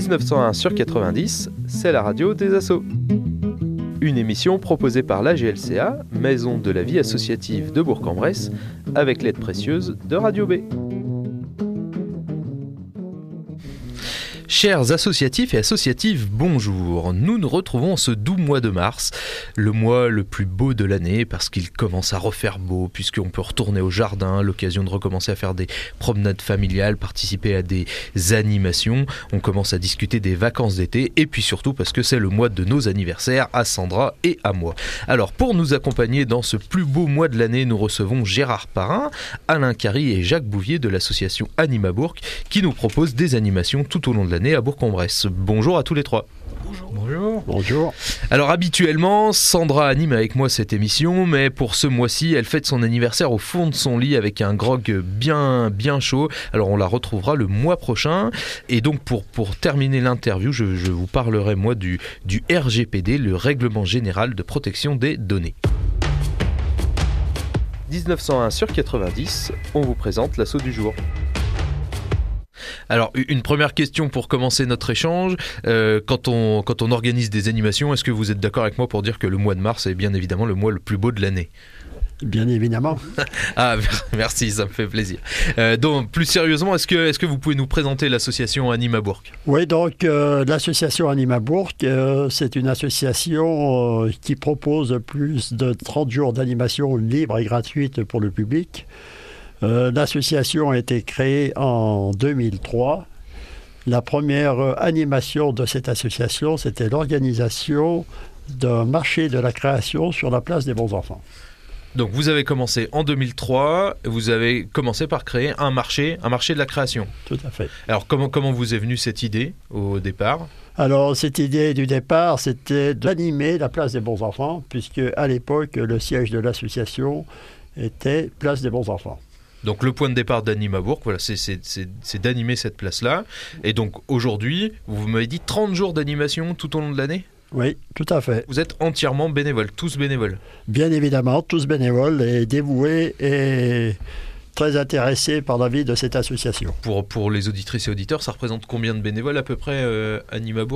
1901 sur 90, c'est la radio des assos. Une émission proposée par l'AGLCA, Maison de la vie associative de Bourg-en-Bresse, avec l'aide précieuse de Radio B. Chers associatifs et associatives, bonjour. Nous nous retrouvons ce doux mois de mars, le mois le plus beau de l'année parce qu'il commence à refaire beau, puisqu'on peut retourner au jardin, l'occasion de recommencer à faire des promenades familiales, participer à des animations. On commence à discuter des vacances d'été et puis surtout parce que c'est le mois de nos anniversaires à Sandra et à moi. Alors pour nous accompagner dans ce plus beau mois de l'année, nous recevons Gérard Parrain, Alain Carry et Jacques Bouvier de l'association Anima Bourg qui nous proposent des animations tout au long de l'année à Bourg-en-Bresse. Bonjour à tous les trois. Bonjour. Bonjour. Alors habituellement, Sandra anime avec moi cette émission, mais pour ce mois-ci, elle fête son anniversaire au fond de son lit avec un grog bien chaud. Alors on la retrouvera le mois prochain. Et donc pour terminer l'interview, je vous parlerai moi du RGPD, le Règlement Général de Protection des Données. 1901 sur 90, on vous présente l'assaut du jour. Alors, une première question pour commencer notre échange. Quand on organise des animations, est-ce que vous êtes d'accord avec moi pour dire que le mois de mars est bien évidemment le mois le plus beau de l'année ? Bien évidemment. Ah, merci, ça me fait plaisir. Donc, plus sérieusement, est-ce que vous pouvez nous présenter l'association Anima Bourg ? Oui, donc l'association Anima Bourg, c'est une association qui propose plus de 30 jours d'animation libre et gratuite pour le public. L'association a été créée en 2003. La première animation de cette association, c'était l'organisation d'un marché de la création sur la place des Bons Enfants. Donc vous avez commencé en 2003, vous avez commencé par créer un marché de la création. Tout à fait. Alors comment vous est venue cette idée au départ ? Alors cette idée du départ, c'était d'animer la place des Bons Enfants, puisque à l'époque, le siège de l'association était place des Bons Enfants. Donc le point de départ d'Anima Bourg, voilà, c'est d'animer cette place-là. Et donc aujourd'hui, vous m'avez dit 30 jours d'animation tout au long de l'année ? Oui, tout à fait. Vous êtes entièrement bénévoles, tous bénévoles ? Bien évidemment, tous bénévoles et dévoués et très intéressés par la vie de cette association. Pour les auditrices et auditeurs, ça représente combien de bénévoles à peu près Anima Bourg ?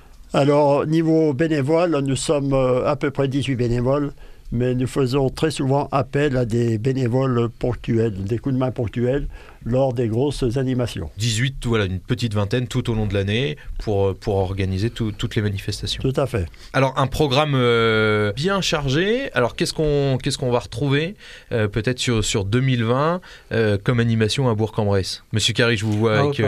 Alors, niveau bénévoles, nous sommes à peu près 18 bénévoles. Mais nous faisons très souvent appel à des bénévoles ponctuels, des coups de main ponctuels lors des grosses animations. 18, voilà, une petite vingtaine tout au long de l'année pour organiser toutes les manifestations. Tout à fait. Alors un programme bien chargé. Alors qu'est-ce qu'on va retrouver peut-être sur 2020 comme animation à Bourg-en-Bresse ? Monsieur Carry, je vous vois avec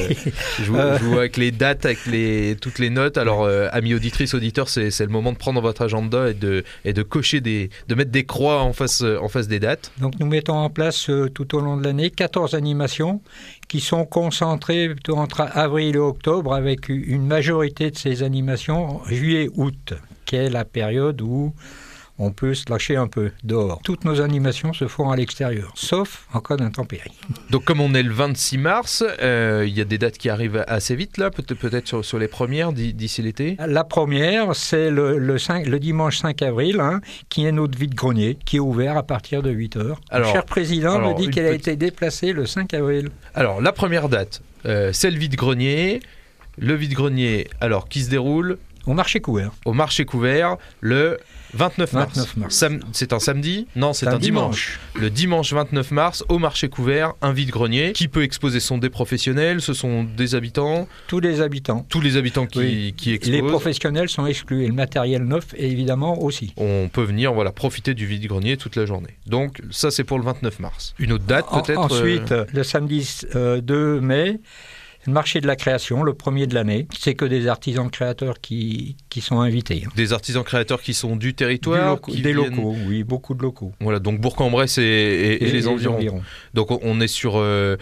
je vous vois avec les dates, avec toutes les notes. Alors amis auditrices, auditeurs, c'est le moment de prendre votre agenda et de cocher de mettre des croix en face des dates. Donc nous mettons en place tout au long de l'année 14 animations qui sont concentrées plutôt entre avril et octobre avec une majorité de ces animations juillet-août, qui est la période où on peut se lâcher un peu dehors. Toutes nos animations se font à l'extérieur, sauf en cas d'intempérie. Donc comme on est le 26 mars, il y a des dates qui arrivent assez vite là, peut-être sur les premières d'ici l'été. La première, c'est le dimanche 5 avril, qui est notre vide-grenier, qui est ouvert à partir de 8h. Le cher président me dit qu'elle a été déplacée le 5 avril. Alors la première date, c'est le vide-grenier. Le vide-grenier, alors qui se déroule au marché couvert. Au marché couvert, le 29 mars. C'est un samedi ? Non, c'est un dimanche. Le dimanche 29 mars, au marché couvert, un vide-grenier. Qui peut exposer ? Ce sont des professionnels, ce sont des habitants ? Tous les habitants. Tous les habitants qui exposent. Les professionnels sont exclus et le matériel neuf, évidemment, aussi. On peut venir profiter du vide-grenier toute la journée. Donc, ça, c'est pour le 29 mars. Une autre date, peut-être Ensuite, le samedi 2 mai, le marché de la création, le premier de l'année. C'est que des artisans créateurs qui sont invités. Des artisans créateurs qui sont du territoire locaux, oui, beaucoup de locaux. Voilà, donc Bourg-en-Bresse et les environs. Donc on est sur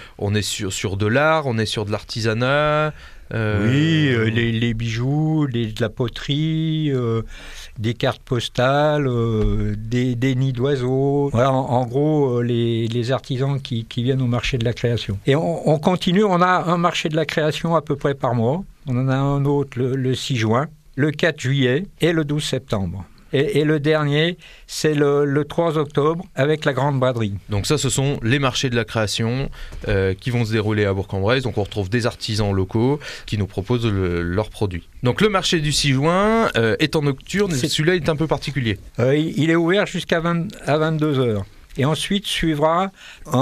de l'art, on est sur de l'artisanat. Oui, les bijoux, de la poterie, des cartes postales, des nids d'oiseaux. Voilà, en gros, les artisans qui viennent au marché de la création. Et on continue, on a un marché de la création à peu près par mois. On en a un autre le 6 juin, le 4 juillet et le 12 septembre. Et le dernier, c'est le 3 octobre avec la Grande Braderie. Donc ça, ce sont les marchés de la création qui vont se dérouler à Bourg-en-Bresse. Donc on retrouve des artisans locaux qui nous proposent leurs produits. Donc le marché du 6 juin est en nocturne, et celui-là est un peu particulier. Il est ouvert jusqu'à 22h. Et ensuite suivra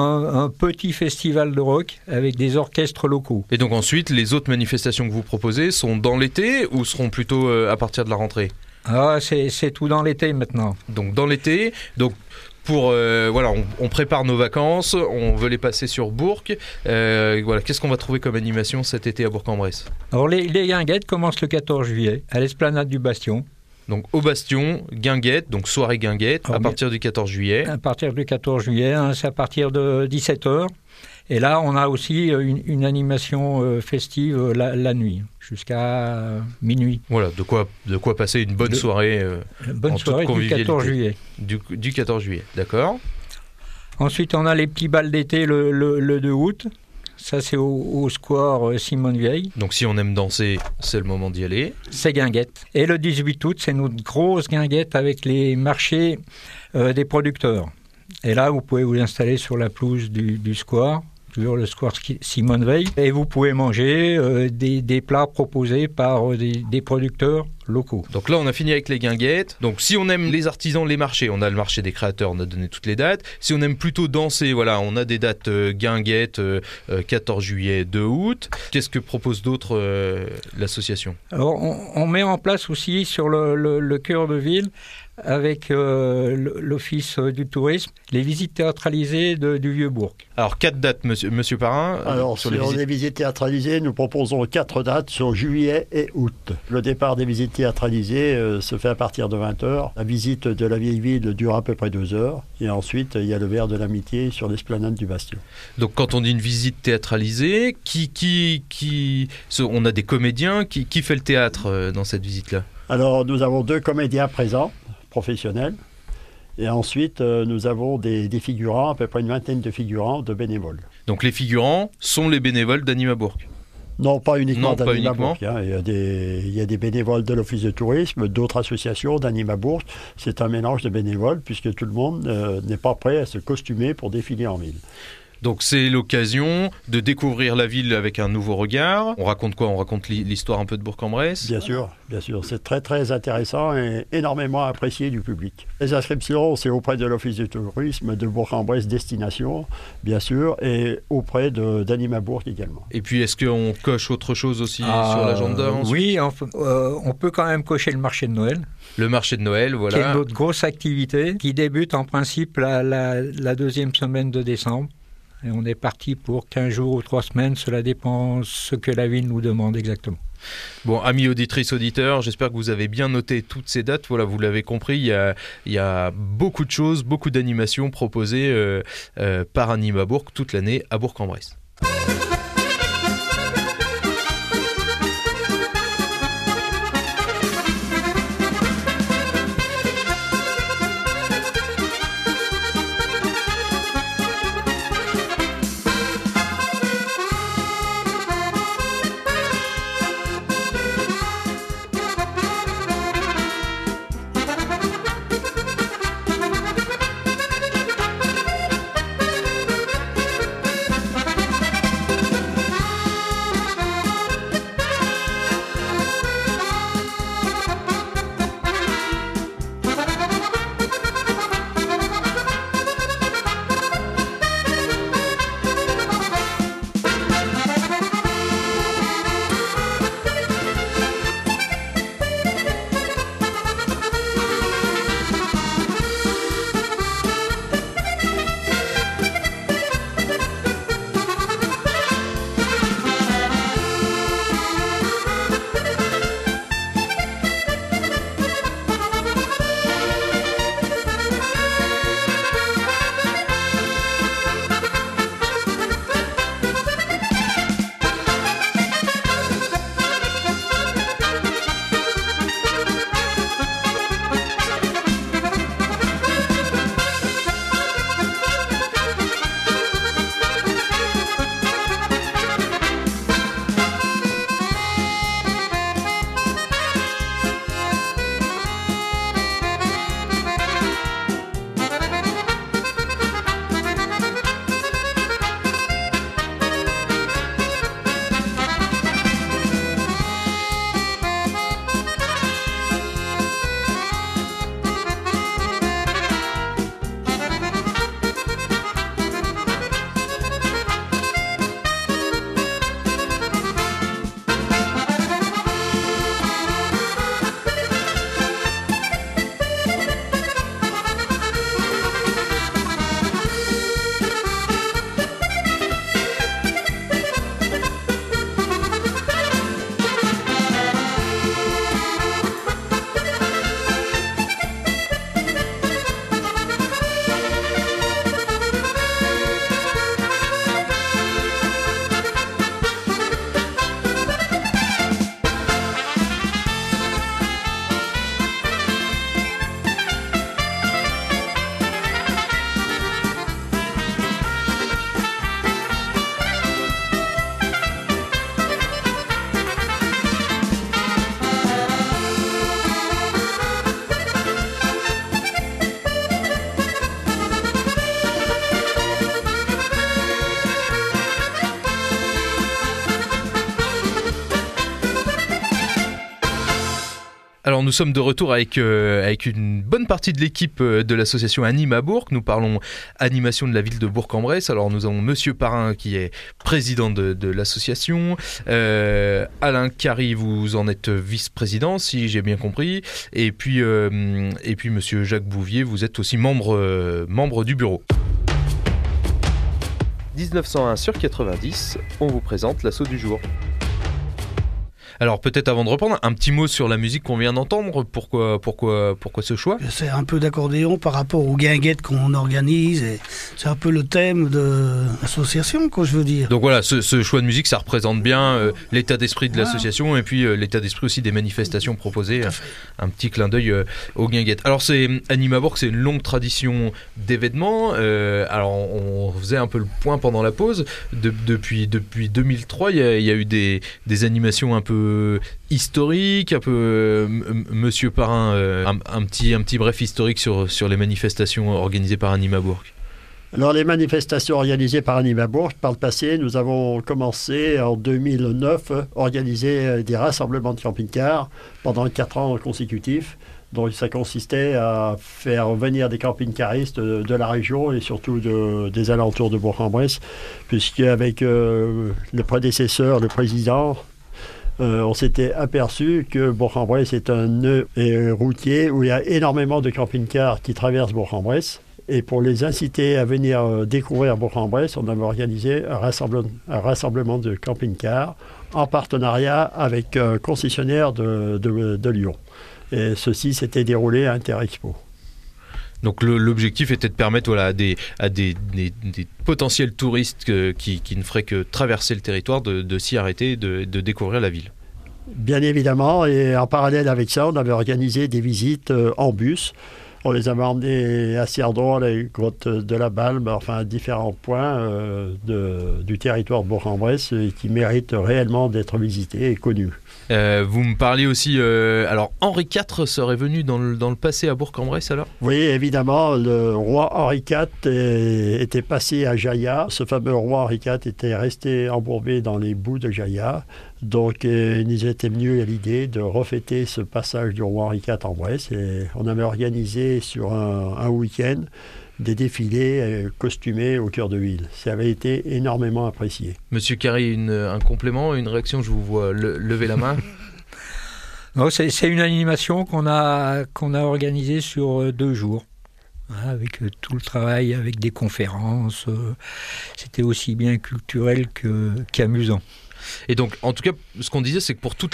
un petit festival de rock avec des orchestres locaux. Et donc ensuite, les autres manifestations que vous proposez sont dans l'été ou seront plutôt à partir de la rentrée ? Ah, c'est tout dans l'été maintenant. Donc dans l'été, donc pour voilà, on prépare nos vacances, on veut les passer sur Bourg. Voilà, qu'est-ce qu'on va trouver comme animation cet été à Bourg-en-Bresse ? Alors les guinguettes commencent le 14 juillet à l'esplanade du Bastion. Donc au Bastion, guinguette, donc soirée guinguette, à partir du 14 juillet. À partir du 14 juillet, c'est à partir de 17h. Et là, on a aussi une animation festive la nuit, jusqu'à minuit. Voilà, de quoi passer une bonne soirée. Bonne soirée du 14 juillet. Du 14 juillet, d'accord. Ensuite, on a les petits bals d'été le 2 août. Ça, c'est au square Simone Veil. Donc si on aime danser, c'est le moment d'y aller. C'est guinguette. Et le 18 août, c'est notre grosse guinguette avec les marchés des producteurs. Et là, vous pouvez vous installer sur la pelouse du square, toujours le square Simone Veil, et vous pouvez manger des plats proposés par des producteurs locaux. Donc là, on a fini avec les guinguettes. Donc si on aime les artisans, les marchés, on a le marché des créateurs, on a donné toutes les dates. Si on aime plutôt danser, voilà, on a des dates guinguettes, 14 juillet, 2 août. Qu'est-ce que propose d'autre l'association ? Alors, on met en place aussi sur le cœur de ville, avec l'Office du tourisme, les visites théâtralisées du Vieux-Bourg. Alors, 4 dates, monsieur Parrain. Alors, sur les visites théâtralisées, nous proposons 4 dates sur juillet et août. Le départ des visites théâtralisées se fait à partir de 20h. La visite de la vieille ville dure à peu près 2 heures. Et ensuite, il y a le verre de l'amitié sur l'esplanade du Bastion. Donc, quand on dit une visite théâtralisée, on a des comédiens, qui fait le théâtre dans cette visite-là ? Alors, nous avons 2 comédiens présents, professionnels. Et ensuite, nous avons des figurants, à peu près une vingtaine de figurants, de bénévoles. Donc les figurants sont les bénévoles d'Anima Bourg ? Non, pas uniquement d'Anima Bourg. Il y a des bénévoles de l'Office de tourisme, d'autres associations d'Anima Bourg. C'est un mélange de bénévoles, puisque tout le monde n'est pas prêt à se costumer pour défiler en ville. Donc c'est l'occasion de découvrir la ville avec un nouveau regard. On raconte quoi ? On raconte l'histoire un peu de Bourg-en-Bresse ? Bien sûr. C'est très très intéressant et énormément apprécié du public. Les inscriptions, c'est auprès de l'Office du tourisme de Bourg-en-Bresse Destination, bien sûr, et auprès d'Anima Bourg également. Et puis est-ce qu'on coche autre chose aussi sur l'agenda ? Oui, on peut quand même cocher le marché de Noël. Le marché de Noël, voilà. Qui est notre grosse activité, qui débute en principe la deuxième semaine de décembre. Et on est parti pour 15 jours ou 3 semaines, cela dépend ce que la ville nous demande exactement. Bon, amis auditrices, auditeurs, j'espère que vous avez bien noté toutes ces dates. Voilà, vous l'avez compris, il y a beaucoup de choses, beaucoup d'animations proposées par Anima Bourg toute l'année à Bourg-en-Bresse. Alors nous sommes de retour avec une bonne partie de l'équipe de l'association Anima Bourg. Nous parlons animation de la ville de Bourg-en-Bresse. Alors nous avons Monsieur Parrain qui est président de l'association, Alain Carry, vous en êtes vice-président si j'ai bien compris, et puis Monsieur Jacques Bouvier, vous êtes aussi membre du bureau. 1901 sur 90, on vous présente l'assaut du jour. Alors peut-être avant de reprendre, un petit mot sur la musique qu'on vient d'entendre. Pourquoi ce choix ? C'est un peu d'accordéon par rapport aux guinguettes qu'on organise. Et c'est un peu le thème de l'association, quoi, je veux dire. Donc voilà, ce choix de musique, ça représente bien l'état d'esprit de l'association et puis l'état d'esprit aussi des manifestations proposées. Un petit clin d'œil aux guinguettes. Alors Anima Bourg, c'est une longue tradition d'événements. Alors on faisait un peu le point pendant la pause. Depuis 2003, il y a eu des animations un peu historique, un peu Monsieur Parrain, un petit bref historique sur les manifestations organisées par Anima Bourg. Alors les manifestations organisées par Anima Bourg, par le passé, nous avons commencé en 2009 à organiser des rassemblements de camping-cars pendant 4 ans consécutifs. Donc ça consistait à faire venir des camping-caristes de la région et surtout des alentours de Bourg-en-Bresse, puisqu'avec le prédécesseur, le président, on s'était aperçu que Bourg-en-Bresse est un nœud routier où il y a énormément de camping-cars qui traversent Bourg-en-Bresse. Et pour les inciter à venir découvrir Bourg-en-Bresse, on avait organisé un rassemblement de camping-cars en partenariat avec un concessionnaire de Lyon. Et ceci s'était déroulé à Interexpo. Donc l'objectif était de permettre à des potentiels touristes qui ne feraient que traverser le territoire de s'y arrêter, de découvrir la ville. Bien évidemment, et en parallèle avec ça, on avait organisé des visites en bus. On les avait emmenés à Cerdon, à la grotte de la Balme, enfin à différents points du territoire de Bourg-en-Bresse qui méritent réellement d'être visités et connus. Vous me parliez aussi... alors Henri IV serait venu dans le passé à Bourg-en-Bresse alors ? Oui, évidemment, le roi Henri IV était passé à Jaillat. Ce fameux roi Henri IV était resté embourbé dans les boues de Jaillat. Donc il nous était venu à l'idée de refêter ce passage du roi Henri IV en Bresse. Et on avait organisé sur un week-end des défilés costumés au cœur de ville. Ça avait été énormément apprécié. Monsieur Carry, un complément, une réaction, je vous vois lever la main. Non, c'est une animation qu'on a organisée sur 2 jours. Avec tout le travail, avec des conférences. C'était aussi bien culturel qu'amusant. Et donc, en tout cas, ce qu'on disait, c'est que pour toutes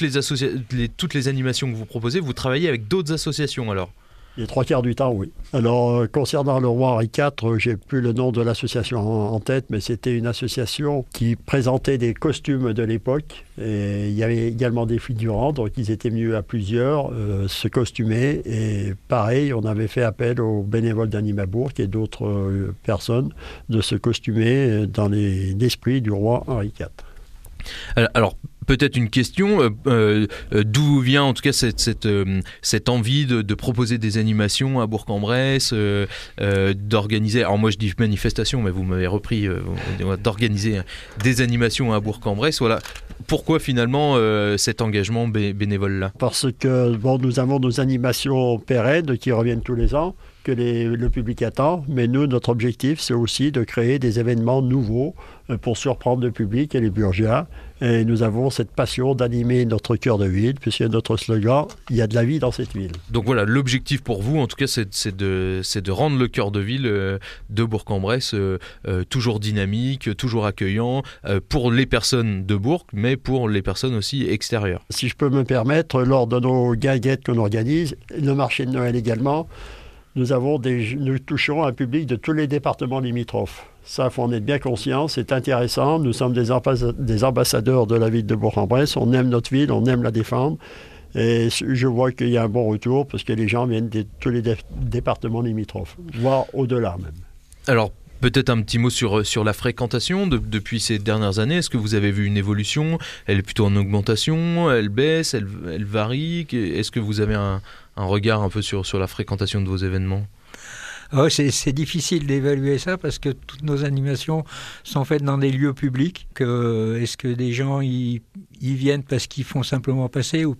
les animations que vous proposez, vous travaillez avec d'autres associations alors ? Les 3/4 du temps, oui. Alors, concernant le roi Henri IV, j'ai plus le nom de l'association en tête, mais c'était une association qui présentait des costumes de l'époque. Et il y avait également des figurants, donc ils étaient venus à plusieurs se costumer. Et pareil, on avait fait appel aux bénévoles d'Anima Bourg et d'autres personnes de se costumer dans l'esprit du roi Henri IV. Alors, peut-être une question, d'où vient en tout cas cette envie de proposer des animations à Bourg-en-Bresse, d'organiser, alors moi je dis manifestation, mais vous m'avez repris, d'organiser des animations à Bourg-en-Bresse, voilà. Pourquoi finalement cet engagement bénévole-là ? Parce que nous avons nos animations pérennes qui reviennent tous les ans, que le public attend, mais nous, notre objectif, c'est aussi de créer des événements nouveaux pour surprendre le public et les Bourgeois. Et nous avons cette passion d'animer notre cœur de ville, puisque notre slogan, il y a de la vie dans cette ville. Donc voilà, l'objectif pour vous, en tout cas, c'est de rendre le cœur de ville de Bourg-en-Bresse toujours dynamique, toujours accueillant, pour les personnes de Bourg, mais pour les personnes aussi extérieures. Si je peux me permettre, lors de nos guinguettes qu'on organise, le marché de Noël également, nous touchons un public de tous les départements limitrophes. Ça, il faut en être bien conscient, c'est intéressant. Nous sommes des ambassadeurs de la ville de Bourg-en-Bresse. On aime notre ville, on aime la défendre. Et je vois qu'il y a un bon retour parce que les gens viennent de tous les départements limitrophes, voire au-delà même. Alors, peut-être un petit mot sur la fréquentation depuis ces dernières années. Est-ce que vous avez vu une évolution ? Elle est plutôt en augmentation, elle baisse, elle varie ? Est-ce que vous avez un regard un peu sur la fréquentation de vos événements ? C'est difficile d'évaluer ça parce que toutes nos animations sont faites dans des lieux publics. Est-ce que des gens y viennent parce qu'ils font simplement passer ou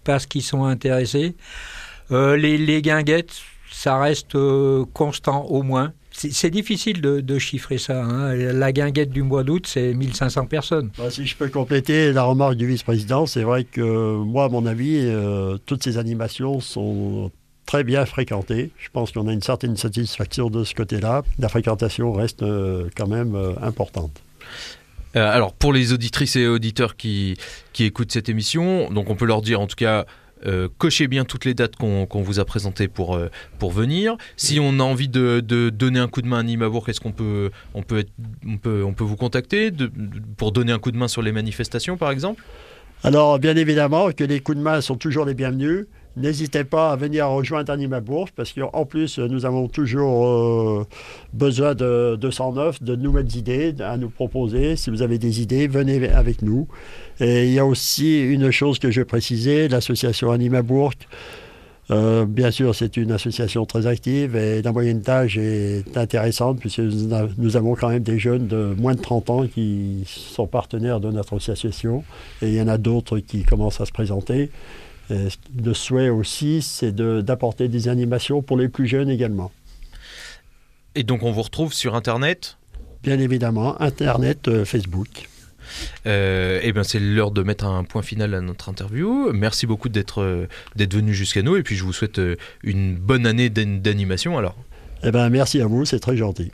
parce qu'ils sont intéressés. Les guinguettes, ça reste constant au moins. C'est difficile de chiffrer ça. Hein. La guinguette du mois d'août, c'est 1500 personnes. Si je peux compléter la remarque du vice-président, c'est vrai que moi, à mon avis, toutes ces animations sont très bien fréquentées. Je pense qu'on a une certaine satisfaction de ce côté-là. La fréquentation reste quand même importante. Alors, pour les auditrices et auditeurs qui écoutent cette émission, donc on peut leur dire en tout cas... cochez bien toutes les dates qu'on vous a présentées pour venir. Si on a envie de donner un coup de main à Nîmes-à-Bourg, est-ce qu'on peut vous contacter pour donner un coup de main sur les manifestations, par exemple ? Alors, bien évidemment que les coups de main sont toujours les bienvenus. N'hésitez pas à venir rejoindre Nîmes-à-Bourg parce qu'en plus, nous avons toujours besoin de sang neuf, de nouvelles idées à nous proposer. Si vous avez des idées, venez avec nous. Et il y a aussi une chose que je précisais, l'association Nîmes-à-Bourg. Bien sûr, c'est une association très active et la moyenne d'âge est intéressante puisque nous avons quand même des jeunes de moins de 30 ans qui sont partenaires de notre association et il y en a d'autres qui commencent à se présenter. Et le souhait aussi, c'est d'apporter des animations pour les plus jeunes également. Et donc on vous retrouve sur Internet ? Bien évidemment, Internet, Facebook. Et bien c'est l'heure de mettre un point final à notre interview. Merci beaucoup d'être venu jusqu'à nous et puis je vous souhaite une bonne année d'animation alors. Eh ben merci à vous, c'est très gentil.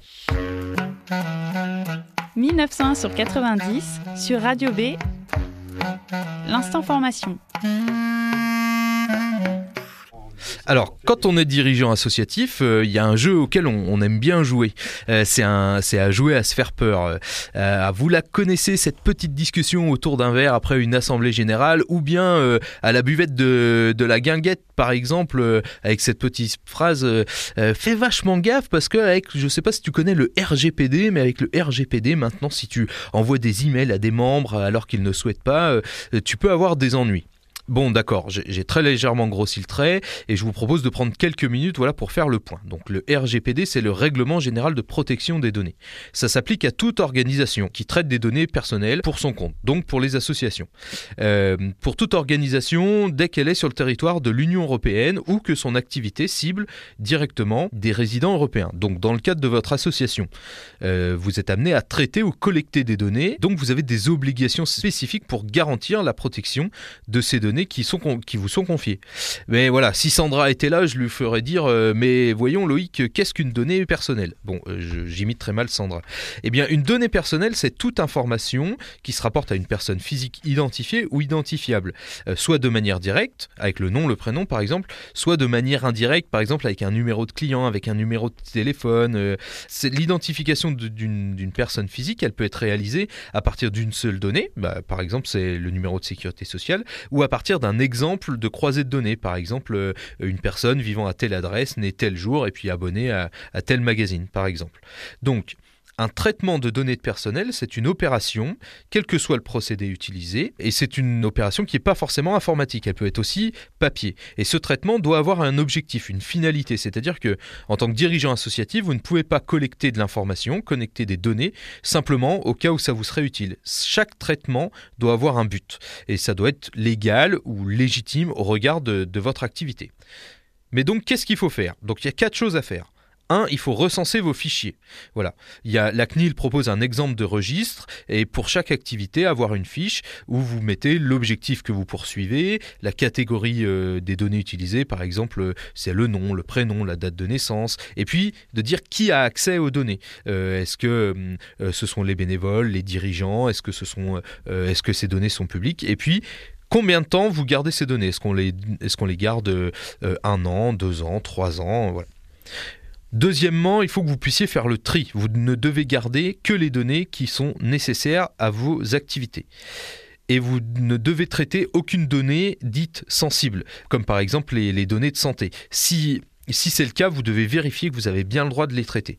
1901 sur 90 sur Radio B. L'instant formation. Alors, quand on est dirigeant associatif, il y a un jeu auquel on aime bien jouer. C'est à jouer à se faire peur. Vous la connaissez, cette petite discussion autour d'un verre après une assemblée générale, ou bien à la buvette de la guinguette, par exemple, avec cette petite phrase fais vachement gaffe parce que je sais pas si tu connais le RGPD, mais avec le RGPD, maintenant, si tu envoies des emails à des membres alors qu'ils ne souhaitent pas, tu peux avoir des ennuis. Bon, d'accord, j'ai très légèrement grossi le trait et je vous propose de prendre quelques minutes pour faire le point. Donc le RGPD, c'est le Règlement général de protection des données. Ça s'applique à toute organisation qui traite des données personnelles pour son compte, donc pour les associations. Pour toute organisation, dès qu'elle est sur le territoire de l'Union européenne ou que son activité cible directement des résidents européens. Donc dans le cadre de votre association, vous êtes amené à traiter ou collecter des données, donc vous avez des obligations spécifiques pour garantir la protection de ces données qui vous sont confiées. Mais voilà, si Sandra était là, je lui ferais dire mais voyons Loïc, qu'est-ce qu'une donnée personnelle ? Bon, j'imite très mal Sandra. Eh bien, une donnée personnelle, c'est toute information qui se rapporte à une personne physique identifiée ou identifiable, soit de manière directe, avec le nom, le prénom par exemple, soit de manière indirecte, par exemple avec un numéro de client, avec un numéro de téléphone. C'est l'identification d'une personne physique, elle peut être réalisée à partir d'une seule donnée, par exemple c'est le numéro de sécurité sociale, ou à partir d'un exemple de croisée de données, par exemple une personne vivant à telle adresse, née tel jour et puis abonnée à tel magazine, par exemple. Donc, un traitement de données personnelles, c'est une opération, quel que soit le procédé utilisé, et c'est une opération qui n'est pas forcément informatique, elle peut être aussi papier. Et ce traitement doit avoir un objectif, une finalité, c'est-à-dire que, en tant que dirigeant associatif, vous ne pouvez pas collecter de l'information, connecter des données, simplement au cas où ça vous serait utile. Chaque traitement doit avoir un but, et ça doit être légal ou légitime au regard de votre activité. Mais donc, qu'est-ce qu'il faut faire ? Donc, il y a 4 choses à faire. 1, il faut recenser vos fichiers. Voilà. La CNIL propose un exemple de registre et pour chaque activité, avoir une fiche où vous mettez l'objectif que vous poursuivez, la catégorie des données utilisées, par exemple, c'est le nom, le prénom, la date de naissance, et puis de dire qui a accès aux données. Est-ce que ce sont les bénévoles, les dirigeants, est-ce que ces données sont publiques ? Et puis, combien de temps vous gardez ces données ? Est-ce qu'on les garde 1 an, 2 ans, 3 ans ? Voilà. Deuxièmement, il faut que vous puissiez faire le tri. Vous ne devez garder que les données qui sont nécessaires à vos activités. Et vous ne devez traiter aucune donnée dite sensible, comme par exemple les données de santé. Si c'est le cas, vous devez vérifier que vous avez bien le droit de les traiter.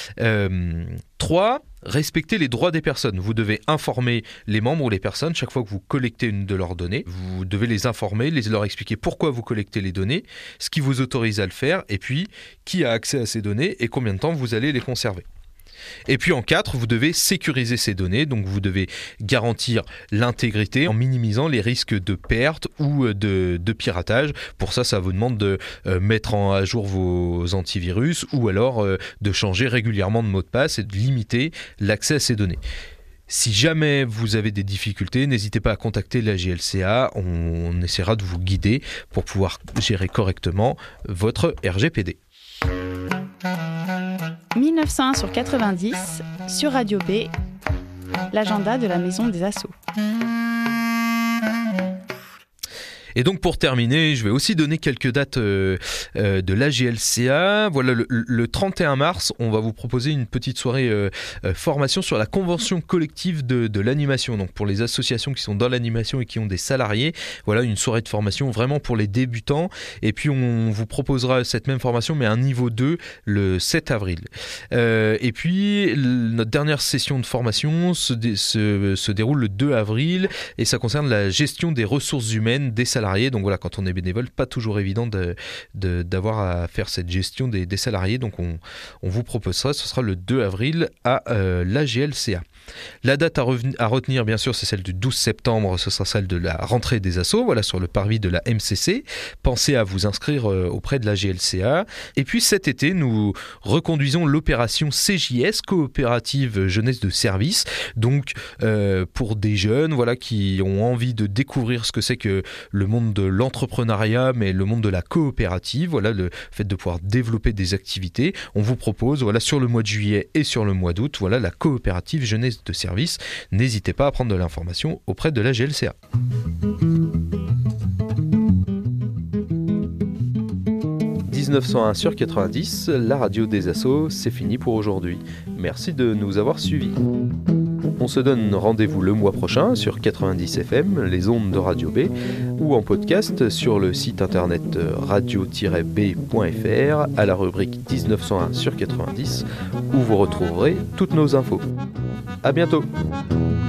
3, respectez les droits des personnes. Vous devez informer les membres ou les personnes chaque fois que vous collectez une de leurs données. Vous devez les informer, leur expliquer pourquoi vous collectez les données, ce qui vous autorise à le faire, et puis qui a accès à ces données et combien de temps vous allez les conserver. Et puis en 4, vous devez sécuriser ces données, donc vous devez garantir l'intégrité en minimisant les risques de perte ou de piratage. Pour ça vous demande de mettre à jour vos antivirus ou alors de changer régulièrement de mot de passe et de limiter l'accès à ces données. Si jamais vous avez des difficultés, n'hésitez pas à contacter la GLCA, on essaiera de vous guider pour pouvoir gérer correctement votre RGPD. 1901 sur 90, sur Radio B, l'agenda de la Maison des Assos. Et donc pour terminer, je vais aussi donner quelques dates de la GLCA. Voilà, le 31 mars, on va vous proposer une petite soirée formation sur la convention collective de l'animation. Donc pour les associations qui sont dans l'animation et qui ont des salariés, voilà une soirée de formation vraiment pour les débutants. Et puis on vous proposera cette même formation mais à un niveau 2 le 7 avril. Et puis notre dernière session de formation se déroule le 2 avril et ça concerne la gestion des ressources humaines des salariés. Donc voilà, quand on est bénévole, pas toujours évident d'avoir à faire cette gestion des salariés. Donc on vous propose ça, ce sera le 2 avril à la GLCA. La date à retenir, bien sûr, c'est celle du 12 septembre, ce sera celle de la rentrée des assos, voilà, sur le parvis de la MCC. Pensez à vous inscrire auprès de la GLCA. Et puis cet été, nous reconduisons l'opération CJS, Coopérative Jeunesse de Service. Donc pour des jeunes voilà, qui ont envie de découvrir ce que c'est que le monde de l'entrepreneuriat, mais le monde de la coopérative, voilà, le fait de pouvoir développer des activités. On vous propose, voilà, sur le mois de juillet et sur le mois d'août, voilà, la Coopérative Jeunesse de Service. N'hésitez pas à prendre de l'information auprès de la GLCA. « 1901 sur 90, la radio des assos, c'est fini pour aujourd'hui. Merci de nous avoir suivis. On se donne rendez-vous le mois prochain sur 90 FM, les ondes de Radio B, ou en podcast sur le site internet radio-b.fr à la rubrique 1901 sur 90, où vous retrouverez toutes nos infos. À bientôt.